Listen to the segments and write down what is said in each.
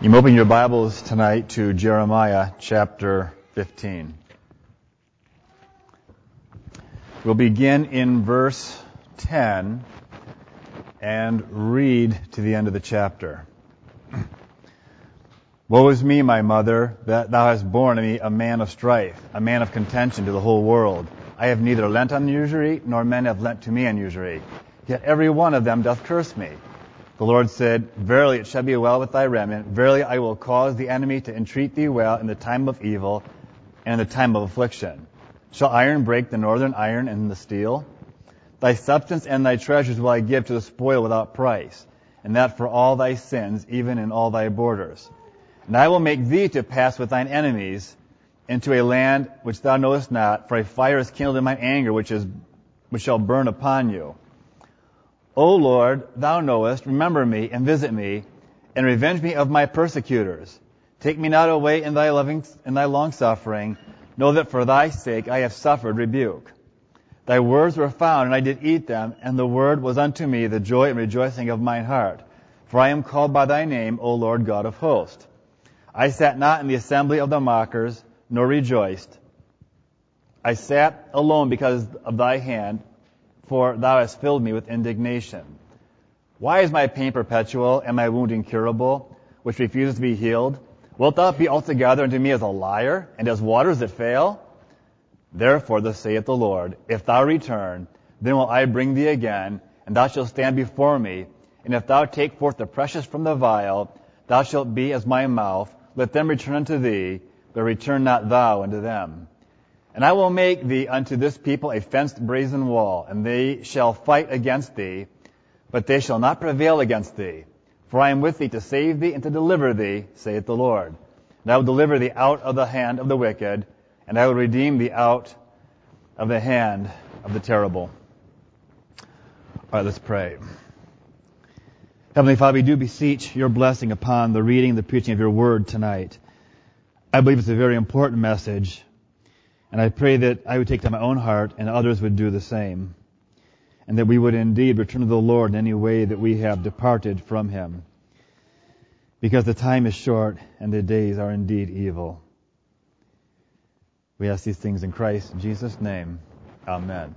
You open your Bibles tonight to Jeremiah chapter 15. We'll begin in verse 10 and read to the end of the chapter. Woe is me, my mother, that thou hast borne me a man of strife, a man of contention to the whole world. I have neither lent on usury, nor men have lent to me on usury. Yet every one of them doth curse me. The Lord said, Verily it shall be well with thy remnant. Verily I will cause the enemy to entreat thee well in the time of evil and in the time of affliction. Shall iron break the northern iron and the steel? Thy substance and thy treasures will I give to the spoil without price, and that for all thy sins, even in all thy borders. And I will make thee to pass with thine enemies into a land which thou knowest not, for a fire is kindled in mine anger, which shall burn upon you. O Lord, thou knowest, remember me and visit me, and revenge me of my persecutors. Take me not away in thy long suffering. Know that for thy sake I have suffered rebuke. Thy words were found, and I did eat them, and the word was unto me the joy and rejoicing of mine heart. For I am called by thy name, O Lord God of hosts. I sat not in the assembly of the mockers, nor rejoiced. I sat alone because of thy hand, for thou hast filled me with indignation. Why is my pain perpetual, and my wound incurable, which refuses to be healed? Wilt thou be altogether unto me as a liar, and as waters that fail? Therefore thus saith the Lord, If thou return, then will I bring thee again, and thou shalt stand before me. And if thou take forth the precious from the vial, thou shalt be as my mouth. Let them return unto thee, but return not thou unto them. And I will make thee unto this people a fenced brazen wall, and they shall fight against thee, but they shall not prevail against thee. For I am with thee to save thee and to deliver thee, saith the Lord. And I will deliver thee out of the hand of the wicked, and I will redeem thee out of the hand of the terrible. All right, let's pray. Heavenly Father, we do beseech your blessing upon the reading and the preaching of your word tonight. I believe it's a very important message, and I pray that I would take it to my own heart and others would do the same, and that we would indeed return to the Lord in any way that we have departed from him, because the time is short and the days are indeed evil. We ask these things in Christ, in Jesus' name. Amen.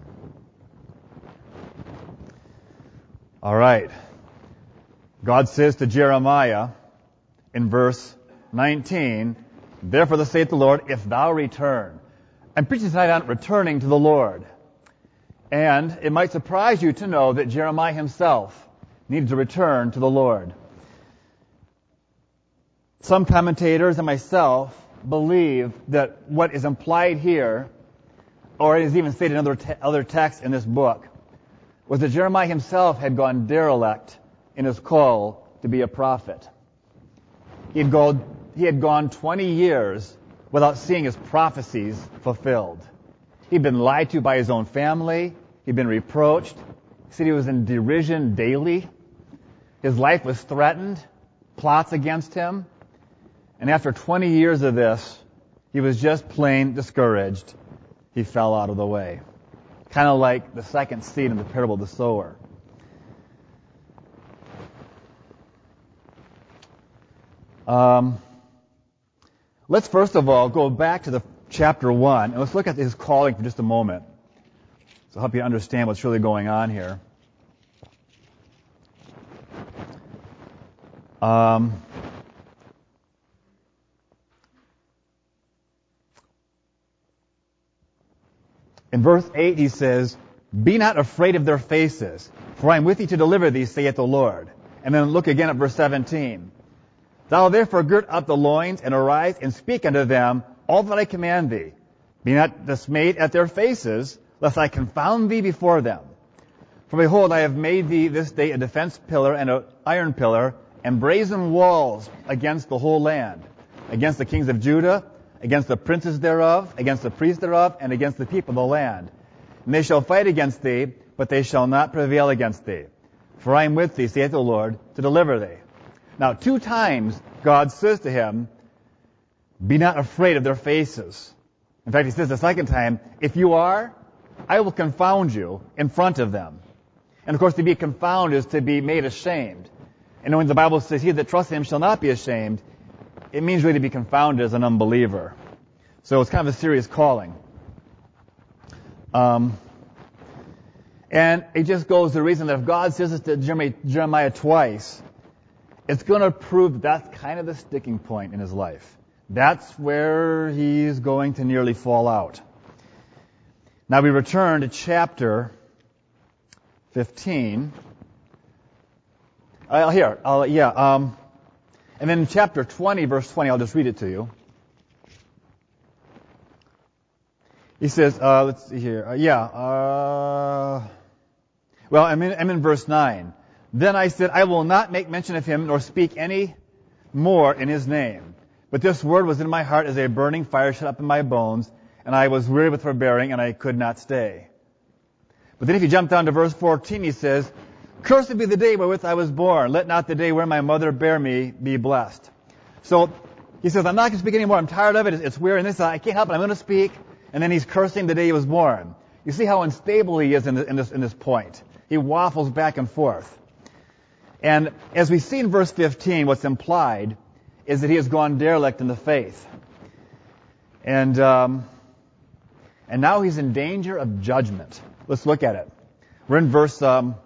All right. God says to Jeremiah in verse 19, Therefore thus saith the Lord, if thou return. I'm preaching tonight on returning to the Lord. And it might surprise you to know that Jeremiah himself needed to return to the Lord. Some commentators and myself believe that what is implied here, or it is even stated in other texts in this book, was that Jeremiah himself had gone derelict in his call to be a prophet. He had gone 20 years without seeing his prophecies fulfilled. He'd been lied to by his own family. He'd been reproached. He said he was in derision daily. His life was threatened, plots against him. And after 20 years of this, he was just plain discouraged. He fell out of the way. Kind of like the second seed in the parable of the sower. Let's first of all go back to the chapter 1, and let's look at his calling for just a moment. So help you understand what's really going on here. In verse 8 he says, Be not afraid of their faces, for I am with thee to deliver thee, saith the Lord. And then look again at verse 17. Thou therefore girt up the loins, and arise, and speak unto them all that I command thee. Be not dismayed at their faces, lest I confound thee before them. For behold, I have made thee this day a defense pillar and an iron pillar, and brazen walls against the whole land, against the kings of Judah, against the princes thereof, against the priests thereof, and against the people of the land. And they shall fight against thee, but they shall not prevail against thee. For I am with thee, saith the Lord, to deliver thee. Now, 2 times God says to him, Be not afraid of their faces. In fact, he says the second time, If you are, I will confound you in front of them. And of course, to be confounded is to be made ashamed. And when the Bible says, He that trusts in him shall not be ashamed, it means really to be confounded as an unbeliever. So it's kind of a serious calling. And it just goes to the reason that if God says this to Jeremiah twice, it's going to prove that that's kind of the sticking point in his life. That's where he's going to nearly fall out. Now we return to chapter 15. And then in chapter 20, verse 20, I'll just read it to you. He says, let's see here. I'm in verse 9. Then I said, I will not make mention of him, nor speak any more in his name. But this word was in my heart as a burning fire shut up in my bones, and I was weary with forbearing, and I could not stay. But then if you jump down to verse 14, he says, Cursed be the day wherewith I was born. Let not the day where my mother bare me be blessed. So he says, I'm not going to speak anymore. I'm tired of it. It's weird. And this, I can't help it. I'm going to speak. And then he's cursing the day he was born. You see how unstable he is in this point. He waffles back and forth. And as we see in verse 15, what's implied is that he has gone derelict in the faith. And now he's in danger of judgment. Let's look at it. We're in verse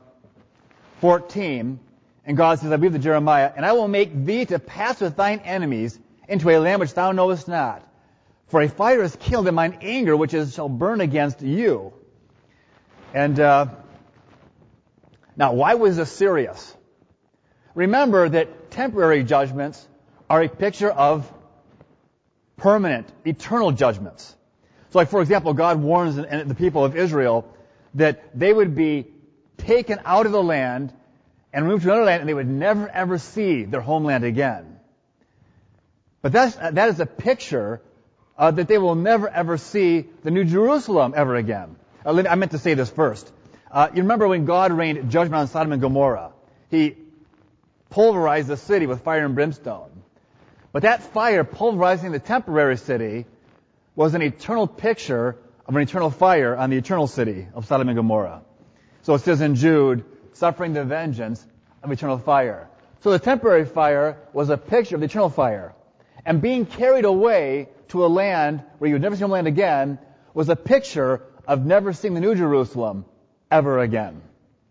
14, and God says, I believe to Jeremiah, and I will make thee to pass with thine enemies into a land which thou knowest not. For a fire is kindled in mine anger, which shall burn against you. And now, why was this serious? Remember that temporary judgments are a picture of permanent, eternal judgments. So, like, for example, God warns the people of Israel that they would be taken out of the land and moved to another land, and they would never, ever see their homeland again. But that is a picture that they will never, ever see the New Jerusalem ever again. I meant to say this first. You remember when God rained judgment on Sodom and Gomorrah? He pulverized the city with fire and brimstone. But that fire pulverizing the temporary city was an eternal picture of an eternal fire on the eternal city of Sodom and Gomorrah. So it says in Jude, suffering the vengeance of eternal fire. So the temporary fire was a picture of the eternal fire. And being carried away to a land where you would never see homeland again was a picture of never seeing the New Jerusalem ever again.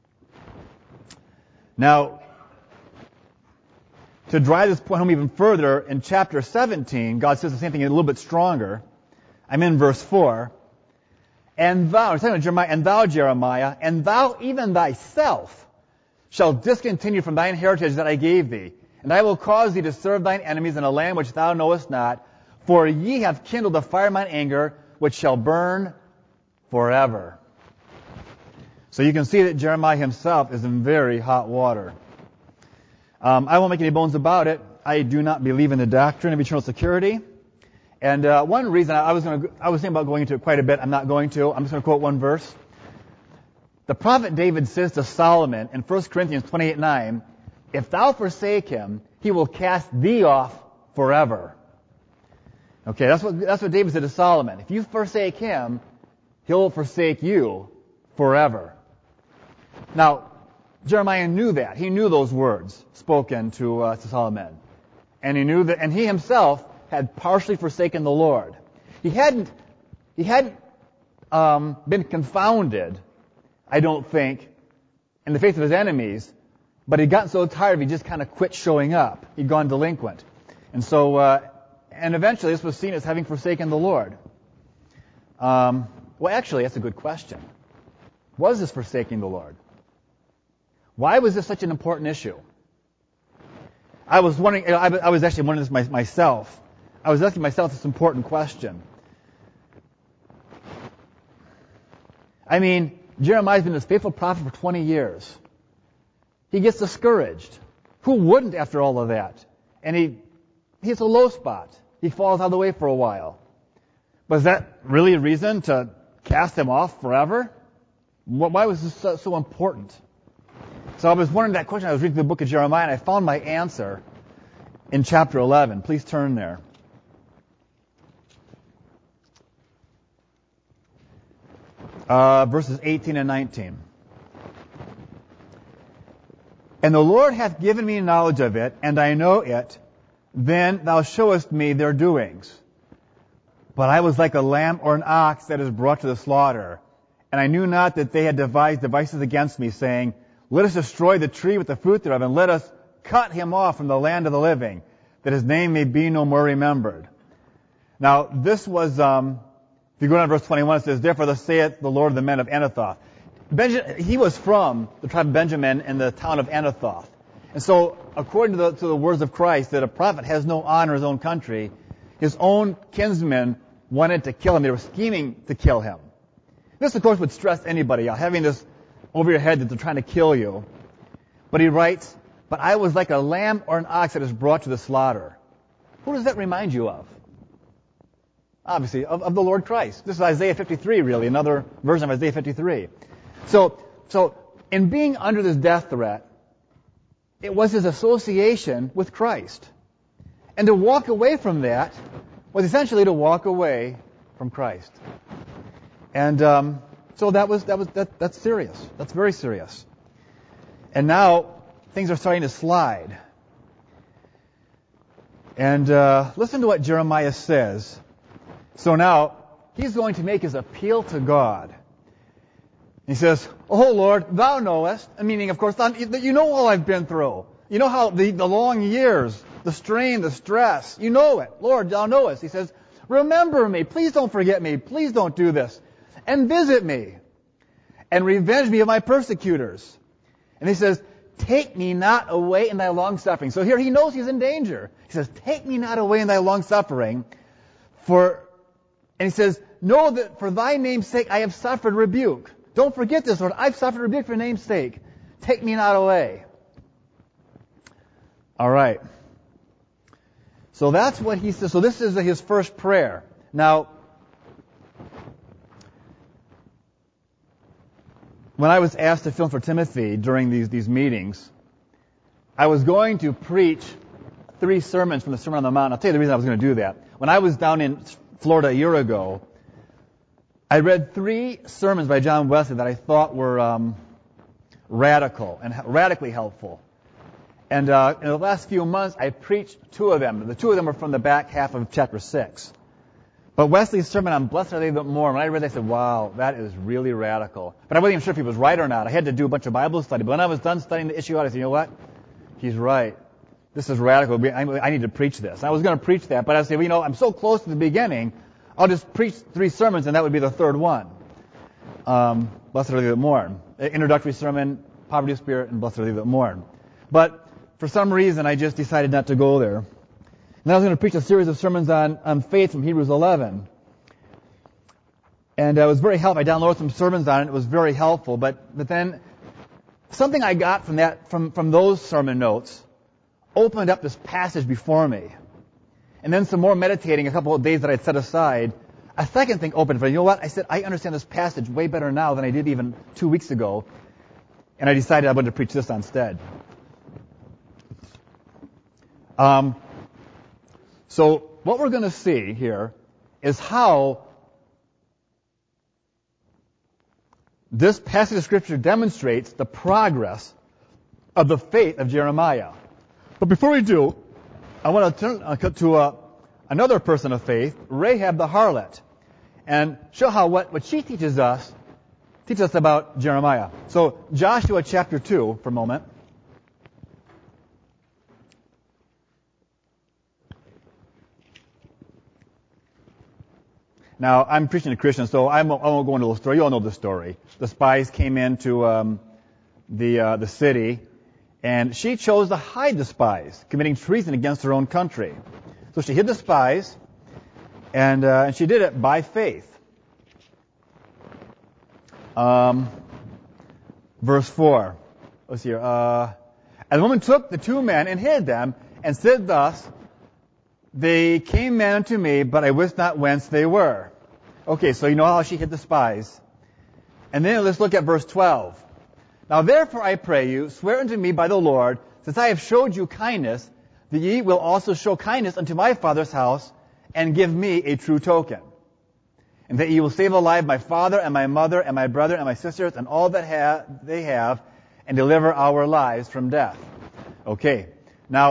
Now, to drive this point home even further, in chapter 17, God says the same thing a little bit stronger. I'm in verse 4. And thou, I'm talking to Jeremiah, and thou, Jeremiah, and thou even thyself shall discontinue from thine heritage that I gave thee. And I will cause thee to serve thine enemies in a land which thou knowest not. For ye have kindled a fire in mine anger, which shall burn forever. So you can see that Jeremiah himself is in very hot water. I won't make any bones about it. I do not believe in the doctrine of eternal security. And one reason I was thinking about going into it quite a bit. I'm not going to. I'm just going to quote one verse. The prophet David says to Solomon in 1 Corinthians 28:9, if thou forsake him, he will cast thee off forever. Okay, that's what David said to Solomon. If you forsake him, he'll forsake you forever. Now, Jeremiah knew that. He knew those words spoken to Solomon. And he knew that, and he himself had partially forsaken the Lord. He hadn't been confounded, I don't think, in the face of his enemies, but he'd gotten so tired he just kind of quit showing up. He'd gone delinquent. And so, and eventually this was seen as having forsaken the Lord. Well, actually, that's a good question. Was this forsaking the Lord? Why was this such an important issue? I was wondering, I was actually wondering this myself. I was asking myself this important question. I mean, Jeremiah's been this faithful prophet for 20 years. He gets discouraged. Who wouldn't after all of that? And he hits a low spot. He falls out of the way for a while. But is that really a reason to cast him off forever? Why was this so important? So I was wondering that question. I was reading the book of Jeremiah, and I found my answer in chapter 11. Please turn there. Verses 18 and 19. And the Lord hath given me knowledge of it, and I know it, then thou showest me their doings. But I was like a lamb or an ox that is brought to the slaughter. And I knew not that they had devised devices against me, saying, Let us destroy the tree with the fruit thereof, and let us cut him off from the land of the living, that his name may be no more remembered. Now, this was, if you go down to verse 21, it says, Therefore thus saith the Lord of the men of Anathoth. He was from the tribe of Benjamin in the town of Anathoth. And so, according to the words of Christ, that a prophet has no honor in his own country, his own kinsmen wanted to kill him. They were scheming to kill him. This, of course, would stress anybody out, having this over your head that they're trying to kill you. But he writes, But I was like a lamb or an ox that is brought to the slaughter. Who does that remind you of? Obviously, of the Lord Christ. This is Isaiah 53, really, another version of Isaiah 53. So in being under this death threat, it was his association with Christ. And to walk away from that was essentially to walk away from Christ. And so that's serious. That's very serious. And now things are starting to slide. And listen to what Jeremiah says. So now he's going to make his appeal to God. He says, Oh Lord, thou knowest, meaning, of course, you know all I've been through. You know how the long years, the strain, the stress, you know it. Lord, thou knowest. He says, Remember me. Please don't forget me. Please don't do this. And visit me. And revenge me of my persecutors. And he says, Take me not away in thy long suffering. So here he knows he's in danger. He says, Take me not away in thy long suffering. And he says, Know that for thy name's sake I have suffered rebuke. Don't forget this, Lord. I've suffered rebuke for your name's sake. Take me not away. All right. So that's what he says. So this is his first prayer. Now, when I was asked to film for Timothy during these meetings, I was going to preach 3 sermons from the Sermon on the Mount. I'll tell you the reason I was going to do that. When I was down in Florida a year ago, I read 3 sermons by John Wesley that I thought were radical and radically helpful. And in the last few months, I preached 2 of them. The 2 of them were from the back half of chapter 6. But Wesley's sermon on Blessed Are They That Mourn, when I read it, I said, wow, that is really radical. But I wasn't even sure if he was right or not. I had to do a bunch of Bible study. But when I was done studying the issue out, I said, you know what? He's right. This is radical. I need to preach this. I was going to preach that, but I said, well, I'm so close to the beginning, I'll just preach 3 sermons, and that would be the 3rd one. Blessed Are They That Mourn. Introductory sermon, Poverty of Spirit, and Blessed Are They That Mourn. But for some reason, I just decided not to go there. And I was going to preach a series of sermons on faith from Hebrews 11. And it was very helpful. I downloaded some sermons on it. It was very helpful. But then something I got from those sermon notes opened up this passage before me. And then some more meditating, a couple of days that I'd set aside, a second thing opened for me. You know what? I said, I understand this passage way better now than I did even 2 weeks ago. And I decided I wanted to preach this instead. So what we're going to see here is how this passage of Scripture demonstrates the progress of the faith of Jeremiah. But before we do, I want to turn to another person of faith, Rahab the harlot, and show how what she teaches us about Jeremiah. So Joshua chapter 2 for a moment. Now, I'm preaching to Christians, so I won't go into the story. You all know the story. The spies came into the city, and she chose to hide the spies, committing treason against her own country. So she hid the spies, and she did it by faith. Verse 4. Let's see here. And the woman took the 2 men and hid them, and said thus, They came men unto me, but I wist not whence they were. Okay, so you know how she hid the spies. And then let's look at verse 12. Now therefore I pray you, swear unto me by the Lord, since I have showed you kindness, that ye will also show kindness unto my father's house, and give me a true token. And that ye will save alive my father and my mother and my brother and my sisters and all that they have, and deliver our lives from death. Okay, now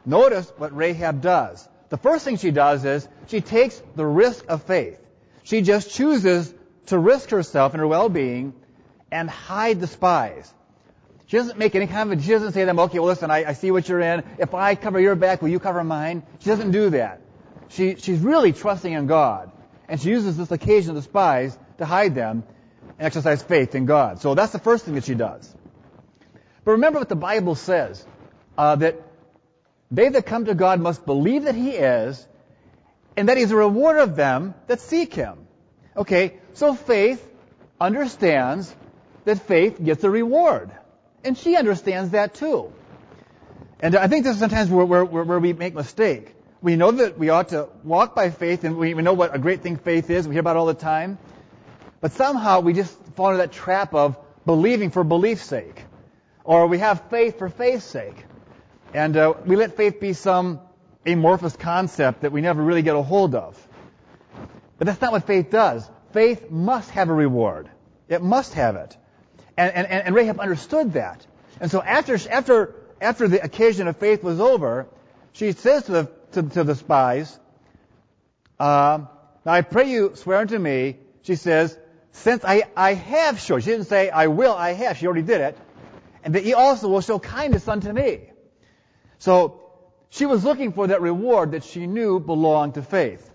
Notice what Rahab does. The first thing she does is she takes the risk of faith. She just chooses to risk herself and her well-being and hide the spies. She doesn't make any kind of, she doesn't say to them, okay, well listen, I see what you're in. If I cover your back, will you cover mine? She doesn't do that. She's really trusting in God. And she uses this occasion of the spies to hide them and exercise faith in God. So that's the first thing that she does. But remember what the Bible says, that they that come to God must believe that He is, and that He's a rewarder of them that seek Him. Okay, so faith understands that faith gets a reward. And she understands that too. And I think this is sometimes where we make mistake. We know that we ought to walk by faith, and we know what a great thing faith is. We hear about it all the time. But somehow we just fall into that trap of believing for belief's sake. Or we have faith for faith's sake. And we let faith be some amorphous concept that we never really get a hold of. But that's not what faith does. Faith must have a reward. It must have it. And Rahab understood that. And so after the occasion of faith was over, she says to the spies, now I pray you swear unto me, she says, since I have showed, she didn't say I will, I have, she already did it, and that ye also will show kindness unto me. So she was looking for that reward that she knew belonged to faith.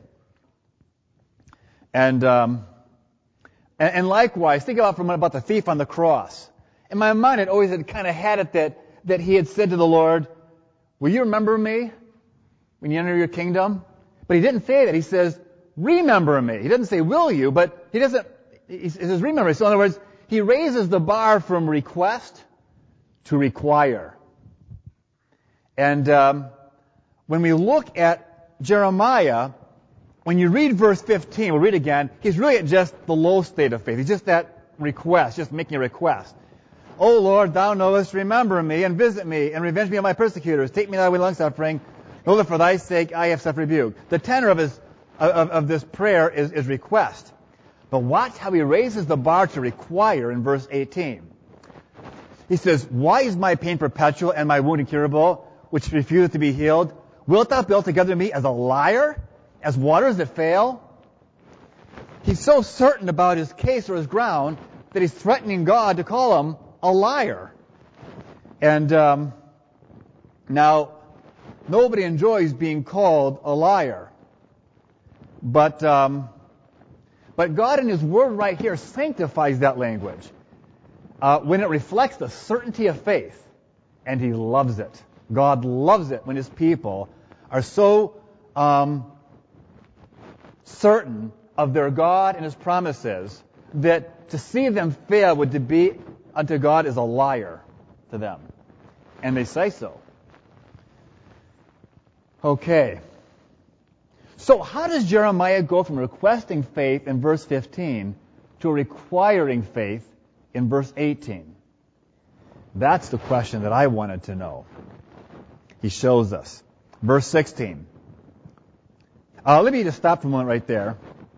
And likewise, think about the thief on the cross. In my mind, it always had kind of had it that he had said to the Lord, will you remember me when you enter your kingdom? But he didn't say that. He says, remember me. He doesn't say, will you? But he says, remember me. So in other words, he raises the bar from request to require. And when we look at Jeremiah, when you read verse 15, we'll read again, he's really at just the low state of faith. He's just that request, just making a request. O Lord, thou knowest, remember me and visit me and revenge me of my persecutors. Take me thy way long suffering. Know that for thy sake I have suffered rebuke. The tenor of this prayer is request. But watch how he raises the bar to require in verse 18. He says, why is my pain perpetual and my wound incurable, which refuseth to be healed? Wilt thou be altogether to me as a liar, as waters that fail? He's so certain about his case or his ground that he's threatening God to call him a liar. And now, nobody enjoys being called a liar. But God in His Word right here sanctifies that language when it reflects the certainty of faith. And He loves it. God loves it when His people are so certain of their God and His promises that to see them fail would to be unto God is a liar to them. And they say so. Okay. So how does Jeremiah go from requesting faith in verse 15 to requiring faith in verse 18? That's the question that I wanted to know. He shows us. Verse 16. Let me just stop for a moment right there.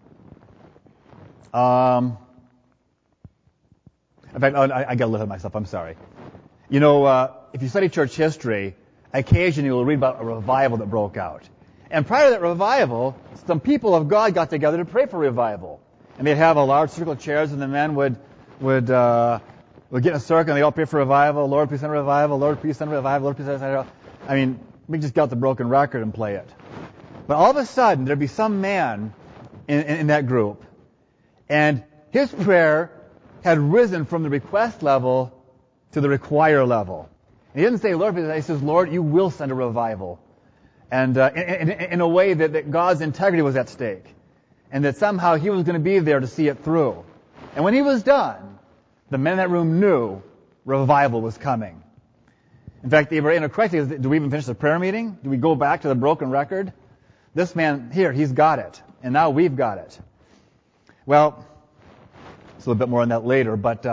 In fact, I got a little of myself. I'm sorry. You know, if you study church history, occasionally you'll read about a revival that broke out. And prior to that revival, some people of God got together to pray for revival. And they'd have a large circle of chairs, and the men would get in a circle, and they all pray for revival. Lord, please send revival. Lord, please send revival. Lord, please send revival. I mean, we just got the broken record and play it. But all of a sudden, there'd be some man in that group, and his prayer had risen from the request level to the require level. And he didn't say, Lord, he says, Lord, you will send a revival. And in a way that God's integrity was at stake. And that somehow he was going to be there to see it through. And when he was done, the men in that room knew revival was coming. In fact, they were in a crisis. Do we even finish the prayer meeting? Do we go back to the broken record? This man here, he's got it. And now we've got it. Well, it's a little bit more on that later, but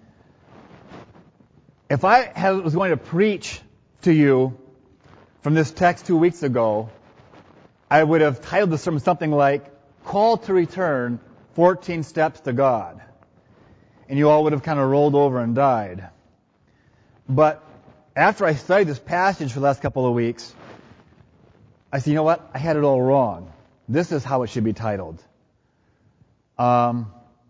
if I was going to preach to you from this text 2 weeks ago, I would have titled the sermon something like, Call to Return, 14 Steps to God. And you all would have kind of rolled over and died. But after I studied this passage for the last couple of weeks, I said, you know what? I had it all wrong. This is how it should be titled. The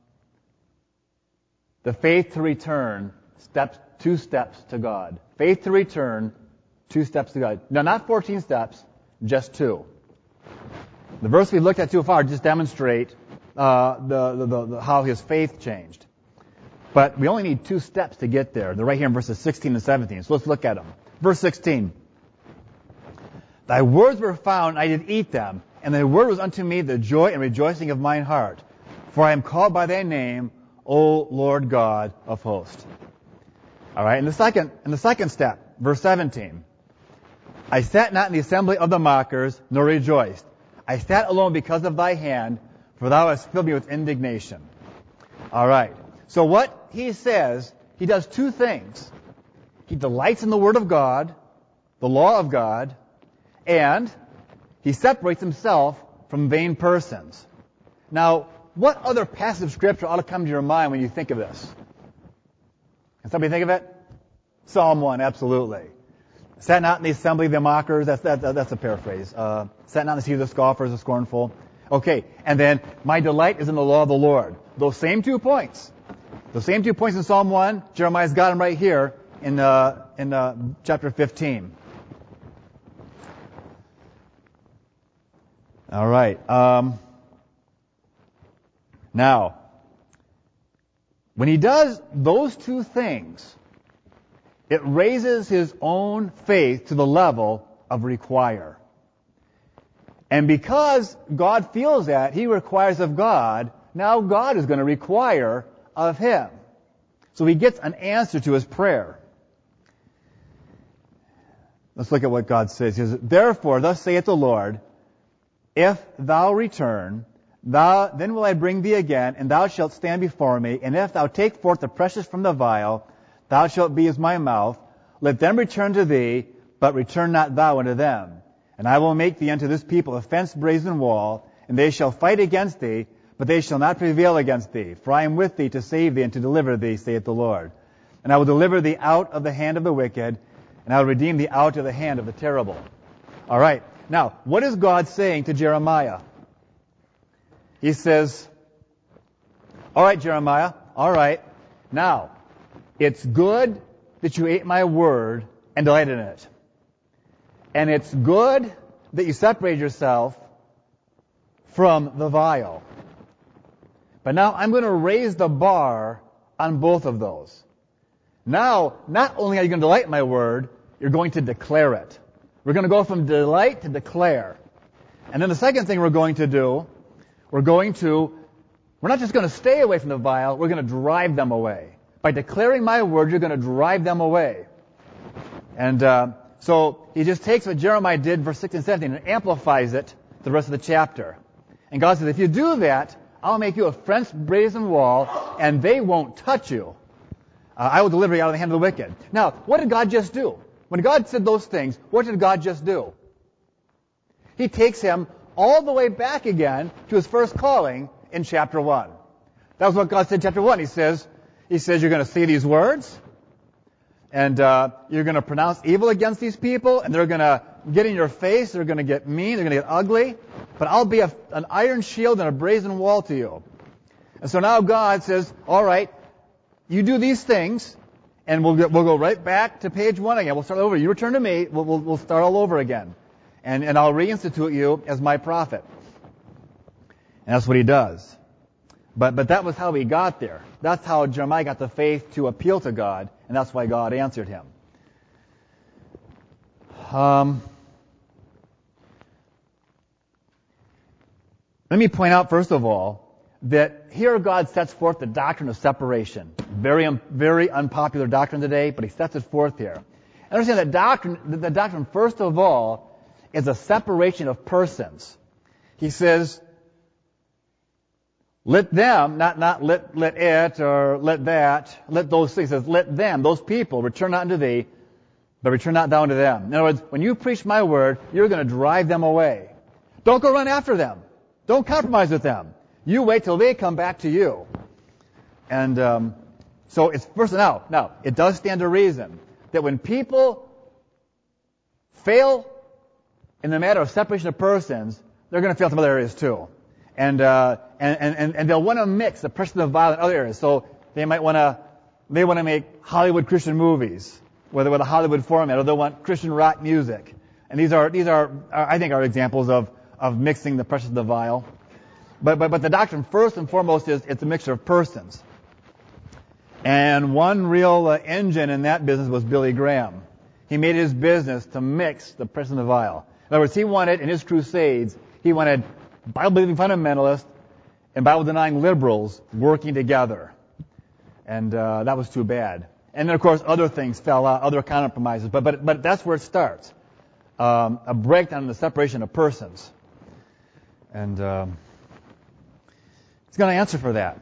faith to return, 2 steps to God. Faith to return, 2 steps to God. No, not 14 steps, just 2. The verse we looked at too far just demonstrate how his faith changed. But we only need 2 steps to get there. They're right here in verses 16 and 17. So let's look at them. Verse 16. Thy words were found, and I did eat them, and thy word was unto me the joy and rejoicing of mine heart. For I am called by thy name, O Lord God of hosts. All right, in the second step, verse 17. I sat not in the assembly of the mockers, nor rejoiced. I sat alone because of thy hand, for thou hast filled me with indignation. All right. So what he says, he does 2 things. He delights in the Word of God, the law of God, and he separates himself from vain persons. Now, what other passage of Scripture ought to come to your mind when you think of this? Can somebody think of it? Psalm 1, absolutely. Sat not in the assembly of the mockers, that's a paraphrase. Sat not in the seat of the scoffers, the scornful. Okay, and then, my delight is in the law of the Lord. Those same 2 points. Those same 2 points in Psalm 1, Jeremiah's got them right here in chapter 15. All right. Now, when he does those 2 things, it raises his own faith to the level of require. And because God feels that, he requires of God, now God is going to require of him. So he gets an answer to his prayer. Let's look at what God says. He says, therefore, thus saith the Lord, if thou return, then will I bring thee again, and thou shalt stand before me, and if thou take forth the precious from the vial, thou shalt be as my mouth. Let them return to thee, but return not thou unto them. And I will make thee unto this people a fenced brazen wall, and they shall fight against thee, but they shall not prevail against thee. For I am with thee to save thee and to deliver thee, saith the Lord. And I will deliver thee out of the hand of the wicked, and I will redeem thee out of the hand of the terrible. All right. Now, what is God saying to Jeremiah? He says, all right, Jeremiah, all right. Now, it's good that you ate my word and delighted in it. And it's good that you separate yourself from the vial. But now I'm going to raise the bar on both of those. Now, not only are you going to delight in my word, you're going to declare it. We're going to go from delight to declare. And then the second thing we're going to do, we're not just going to stay away from the vial, we're going to drive them away. By declaring my word, you're going to drive them away. And so he just takes what Jeremiah did, verse 16 and 17, and amplifies it to the rest of the chapter. And God says, if you do that, I'll make you a fenced brazen wall, and they won't touch you. I will deliver you out of the hand of the wicked. Now, what did God just do? When God said those things, what did God just do? He takes him all the way back again to his first calling in chapter 1. That was what God said in chapter 1. He says, you're going to say these words, and you're going to pronounce evil against these people, and they're going to get in your face, they're going to get mean, they're going to get ugly, but I'll be an iron shield and a brazen wall to you. And so now God says, all right, you do these things, and we'll go right back to page 1 again. We'll start over. You return to me, we'll start all over again. And I'll reinstitute you as my prophet. And that's what he does. But that was how he got there. That's how Jeremiah got the faith to appeal to God, and that's why God answered him. Let me point out, first of all, that here God sets forth the doctrine of separation. Very unpopular doctrine today, but he sets it forth here. Understand that the doctrine, first of all, is a separation of persons. He says, let them, not let it or let that, let those things. He says, let them, those people, return not unto thee, but return not thou unto them. In other words, when you preach my word, you're going to drive them away. Don't go run after them. Don't compromise with them. You wait till they come back to you. And so it's first now it does stand to reason that when people fail in the matter of separation of persons, they're going to fail in some other areas too. And they'll want to mix the person of violence in other areas. So they want to make Hollywood Christian movies, whether with a Hollywood format, or they'll want Christian rock music. And these are I think are examples of mixing the precious and the vile. But the doctrine first and foremost is it's a mixture of persons. And one real engine in that business was Billy Graham. He made it his business to mix the precious and the vile. In other words, he wanted, in his crusades, he wanted Bible-believing fundamentalists and Bible-denying liberals working together. And that was too bad. And then, of course, other things fell out, other compromises. But that's where it starts. A breakdown in the separation of persons. And he's going to answer for that.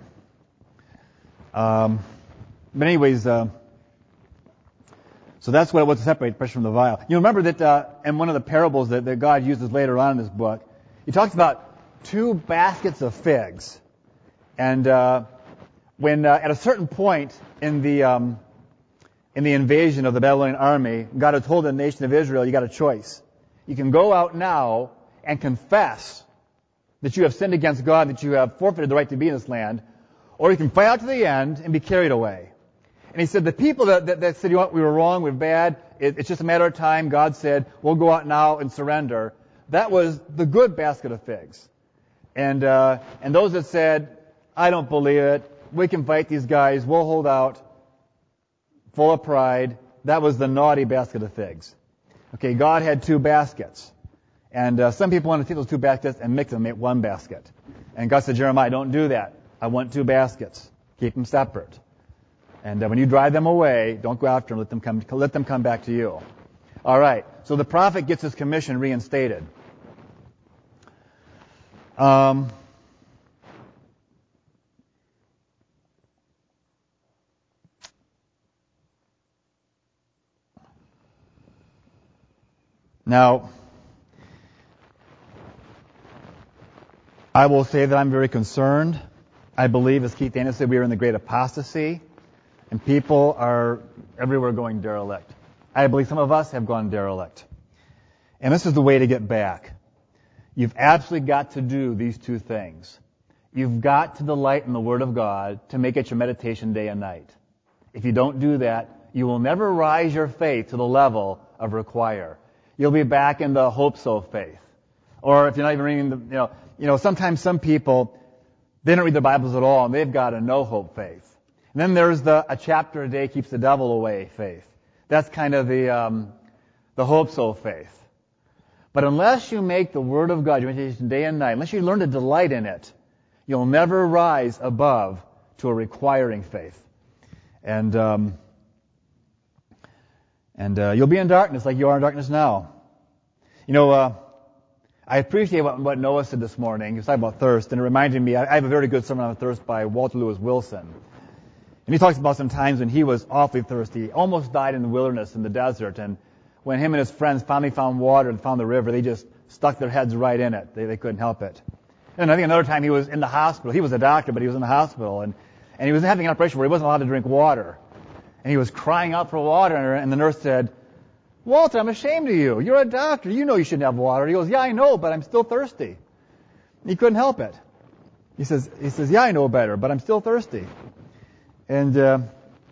But anyways, so that's what it was to separate the precious from the vile. You remember that in one of the parables that God uses later on in this book, he talks about 2 baskets of figs. And when at a certain point in the invasion of the Babylonian army, God had told the nation of Israel, you got a choice. You can go out now and confess that you have sinned against God, that you have forfeited the right to be in this land, or you can fight out to the end and be carried away. And he said the people that said, you know what, we were wrong, we're bad, it's just a matter of time, God said, we'll go out now and surrender. That was the good basket of figs. And those that said, I don't believe it, we can fight these guys, we'll hold out, full of pride, that was the naughty basket of figs. Okay, God had 2 baskets. And some people want to take those 2 baskets and mix them, make one basket. And God said, Jeremiah, don't do that. I want 2 baskets. Keep them separate. And when you drive them away, don't go after them. Let them come back to you. All right. So the prophet gets his commission reinstated. Now, I will say that I'm very concerned. I believe, as Keith Daniels said, we are in the great apostasy, and people are everywhere going derelict. I believe some of us have gone derelict. And this is the way to get back. You've absolutely got to do these 2 things. You've got to delight in the Word of God to make it your meditation day and night. If you don't do that, you will never rise your faith to the level of require. You'll be back in the hope-so faith. Or if you're not even reading sometimes some people, they don't read their Bibles at all, and they've got a no-hope faith. And then there's a chapter a day keeps the devil away faith. That's kind of the hope-so faith. But unless you make the Word of God your meditation day and night, unless you learn to delight in it, you'll never rise above to a requiring faith. And you'll be in darkness like you are in darkness now. I appreciate what Noah said this morning. He was talking about thirst, and it reminded me, I have a very good sermon on thirst by Walter Lewis Wilson. And he talks about some times when he was awfully thirsty, almost died in the wilderness, in the desert, and when him and his friends finally found water and found the river, they just stuck their heads right in it. They couldn't help it. And I think another time he was in the hospital. He was a doctor, but he was in the hospital, and he was having an operation where he wasn't allowed to drink water. And he was crying out for water, and the nurse said, Walter, I'm ashamed of you. You're a doctor. You know you shouldn't have water. He goes, yeah, I know, but I'm still thirsty. He couldn't help it. He says, yeah, I know better, but I'm still thirsty. And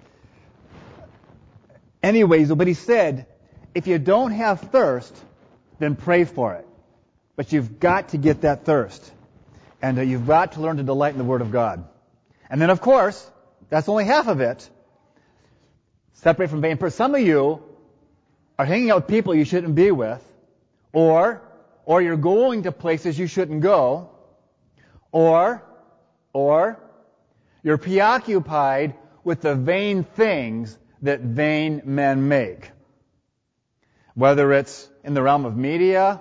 anyways, but he said, if you don't have thirst, then pray for it. But you've got to get that thirst. And you've got to learn to delight in the Word of God. And then, of course, that's only half of it. Separate from vain pursuits. Some of you are hanging out with people you shouldn't be with, or you're going to places you shouldn't go, or you're preoccupied with the vain things that vain men make. Whether it's in the realm of media,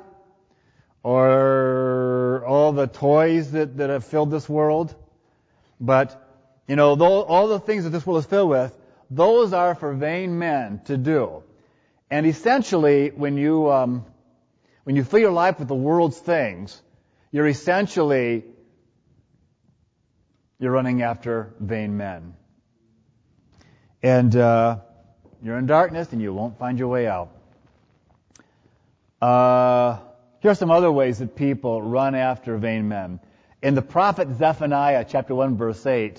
or all the toys that have filled this world. But, all the things that this world is filled with, those are for vain men to do. And essentially, when you fill your life with the world's things, you're running after vain men. And you're in darkness and you won't find your way out. Here are some other ways that people run after vain men. In the prophet Zephaniah, chapter 1, verse 8,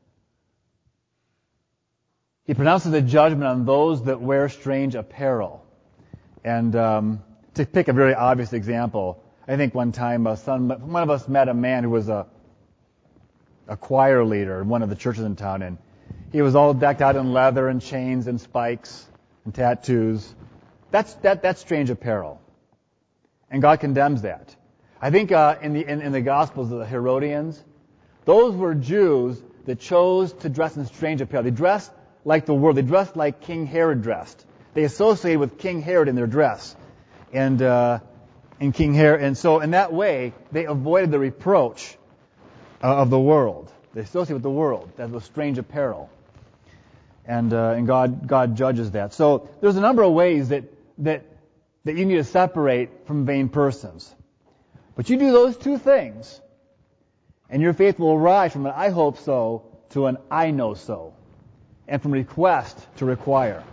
he pronounces a judgment on those that wear strange apparel. And to pick a very obvious example, I think one time one of us met a man who was a choir leader in one of the churches in town, and he was all decked out in leather and chains and spikes and tattoos. That's strange apparel. And God condemns that. I think in the Gospels of the Herodians, those were Jews that chose to dress in strange apparel. They dressed like the world. They dressed like King Herod dressed. They associated with King Herod in their dress. And King Herod, and so in that way, they avoided the reproach of the world. They associate with the world. That was strange apparel. And God judges that. So there's a number of ways that you need to separate from vain persons. But you do those two things, and your faith will rise from an I hope so to an I know so, and from request to require.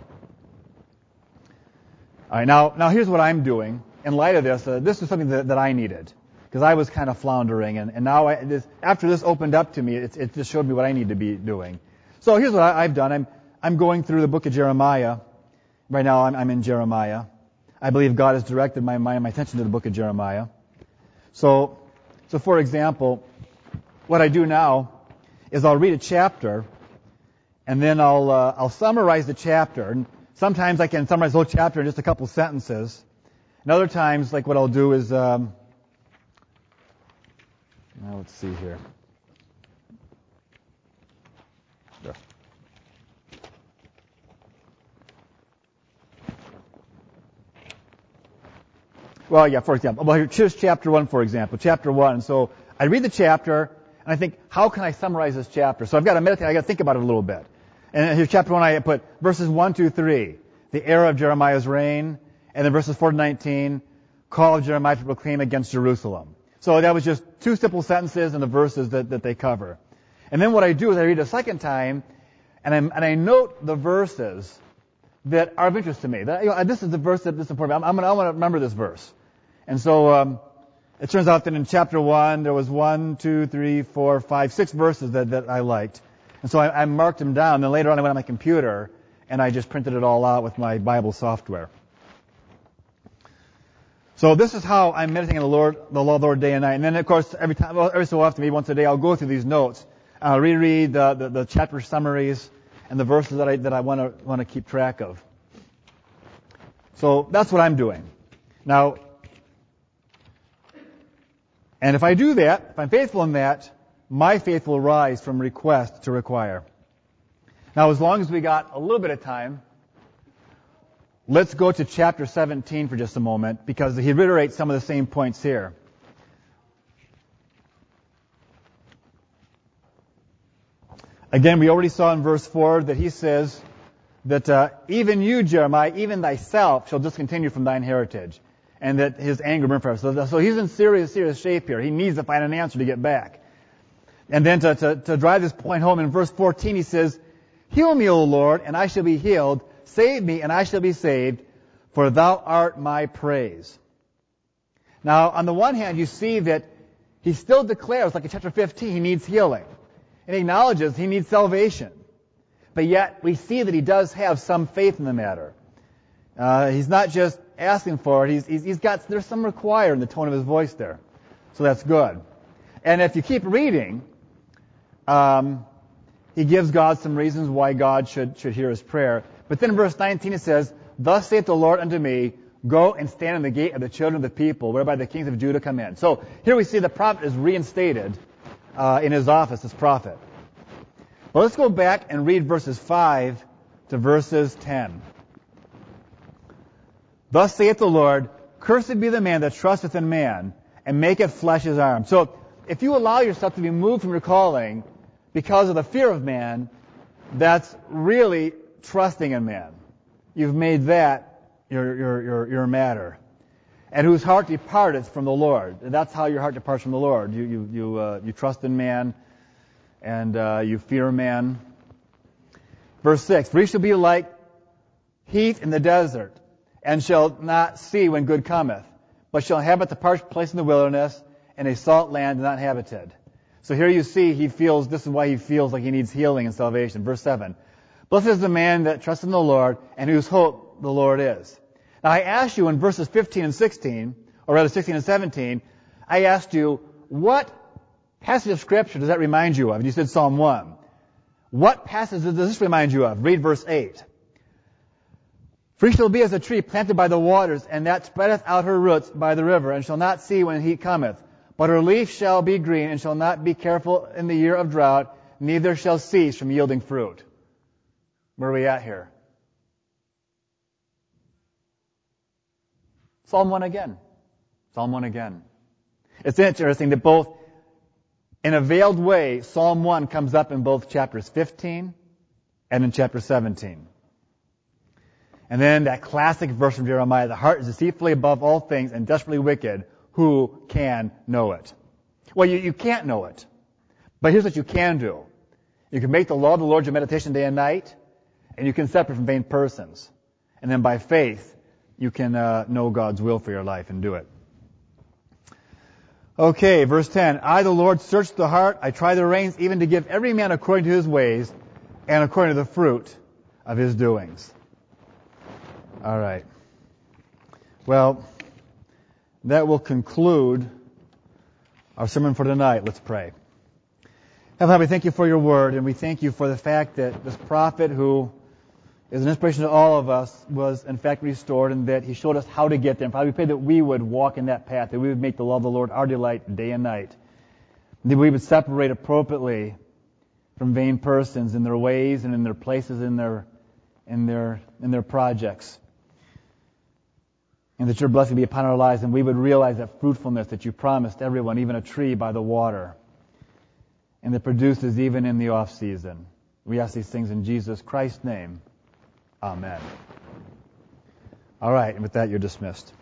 All right, now here's what I'm doing. In light of this, this is something that I needed, because I was kind of floundering, and now after this opened up to me, it just showed me what I need to be doing. So here's what I've done. I'm going through the book of Jeremiah. Right now I'm in Jeremiah. I believe God has directed my mind, my attention to the book of Jeremiah. So for example, what I do now is I'll read a chapter, and then I'll summarize the chapter. And sometimes I can summarize the whole chapter in just a couple sentences. And other times, like what I'll do is, now let's see here. There. Well, yeah, for example. Well, here's chapter 1, for example. Chapter 1. So I read the chapter, and I think, how can I summarize this chapter? So I've got to meditate. I've got to think about it a little bit. And here's chapter 1. I put verses 1, 2, 3. The era of Jeremiah's reign. And then verses 4 to 19. Call of Jeremiah to proclaim against Jerusalem. So that was just two simple sentences in the verses that they cover. And then what I do is I read a second time, and I note the verses that are of interest to me. This is the verse that is important. I want to remember this verse. And so it turns out that in chapter 1, there was 1, 2, 3, 4, 5, 6 verses that I liked. And so I marked them down. Then later on I went on my computer, and I just printed it all out with my Bible software. So this is how I'm meditating on the Lord day and night. And then, of course, every so often, maybe once a day, I'll go through these notes. I'll reread the chapter summaries and the verses that I want to keep track of. So that's what I'm doing. Now, and if I do that, if I'm faithful in that, my faith will rise from request to require. Now, as long as we got a little bit of time, let's go to chapter 17 for just a moment, because he reiterates some of the same points here. Again, we already saw in verse 4 that he says that even you, Jeremiah, even thyself shall discontinue from thine heritage, and that his anger burned forever. So he's in serious shape here. He needs to find an answer to get back. And then to drive this point home, in verse 14 he says, Heal me, O Lord, and I shall be healed. Save me, and I shall be saved, for thou art my praise. Now, on the one hand, you see that he still declares, like in chapter 15, he needs healing. And he acknowledges he needs salvation. But yet, we see that he does have some faith in the matter. He's not just asking for it. There's some require in the tone of his voice there. So that's good. And if you keep reading, he gives God some reasons why God should hear his prayer. But then in verse 19 it says, Thus saith the Lord unto me, Go and stand in the gate of the children of the people, whereby the kings of Judah come in. So here we see the prophet is reinstated in his office as prophet. Well, let's go back and read verses 5 to verses 10. Thus saith the Lord, Cursed be the man that trusteth in man, and maketh flesh his arm. So if you allow yourself to be moved from your calling because of the fear of man, that's really trusting in man. You've made that your matter. And whose heart departeth from the Lord. And that's how your heart departs from the Lord. You trust in man, and you fear man. Verse 6, For he shall be like heat in the desert, and shall not see when good cometh, but shall inhabit the parched place in the wilderness, and a salt land not inhabited. So here you see this is why he feels like he needs healing and salvation. Verse 7. Blessed is the man that trusts in the Lord, and whose hope the Lord is. Now I asked you in verses 15 and 16, or rather 16 and 17, I asked you, what passage of Scripture does that remind you of? And you said Psalm 1. What passage does this remind you of? Read verse 8. For she shall be as a tree planted by the waters, and that spreadeth out her roots by the river, and shall not see when heat cometh. But her leaf shall be green, and shall not be careful in the year of drought, neither shall cease from yielding fruit. Where are we at here? Psalm 1 again. Psalm 1 again. It's interesting that both, in a veiled way, Psalm 1 comes up in both chapters 15 and in chapter 17. And then that classic verse from Jeremiah, the heart is deceitfully above all things and desperately wicked. Who can know it? Well, you can't know it. But here's what you can do. You can make the law of the Lord your meditation day and night, and you can separate from vain persons. And then by faith, you can know God's will for your life and do it. Okay, verse 10. I, the Lord, search the heart. I try the reins, even to give every man according to his ways and according to the fruit of his doings. All right. Well, that will conclude our sermon for tonight. Let's pray. Heavenly Father, we thank you for your word, and we thank you for the fact that this prophet, who is an inspiration to all of us, was in fact restored, and that he showed us how to get there. And Father, we pray that we would walk in that path, that we would make the law of the Lord our delight day and night, that we would separate appropriately from vain persons in their ways and in their places, in their projects. And that your blessing be upon our lives, and we would realize that fruitfulness that you promised everyone, even a tree by the water, and that produces even in the off season. We ask these things in Jesus Christ's name. Amen. All right, and with that, you're dismissed.